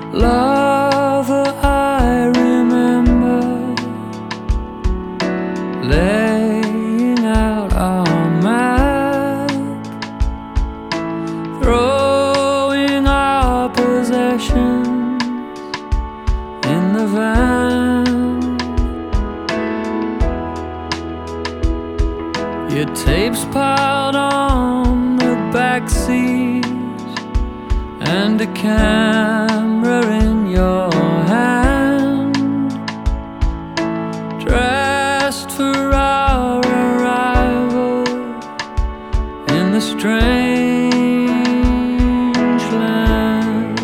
Lover, I remember laying out our map, throwing our possessions in the van. Your tapes piled on the back seat and a camera in your hand, dressed for our arrival in the strange land.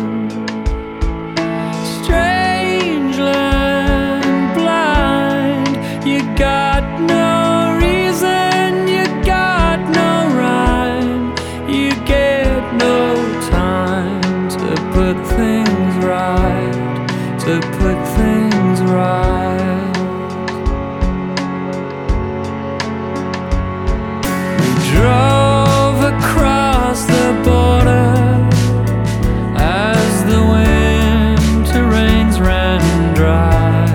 Strange land, blind, you got no reason, you got no rhyme, you get no time to put things right, to put things right. We drove across the border as the winter rains ran dry,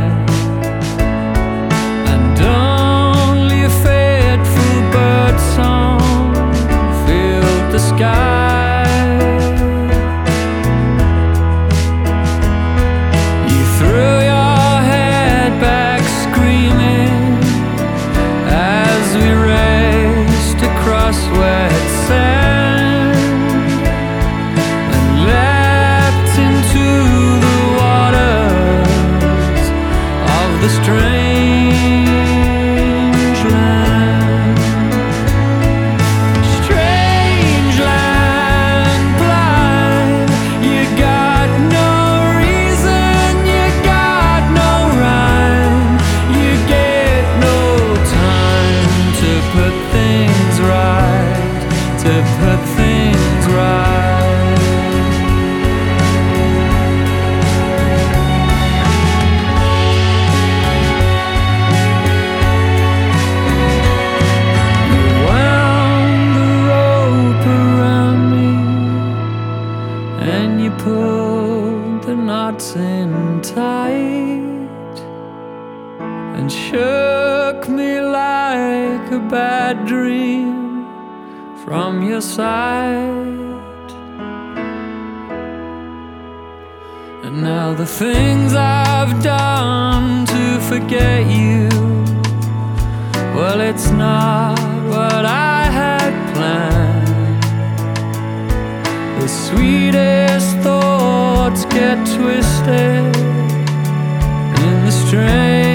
and only a fateful birdsong filled the sky. Wet sand and leapt into the waters of the strange land. Strange land, blind, you got no reason, you got no rhyme, you get no time to put things right, to put things right. You wound the rope around me and you pulled the knots in tight and shook me like a bad dream from your sight. And now the things I've done to forget you, well, it's not what I had planned. The sweetest thoughts get twisted in the strange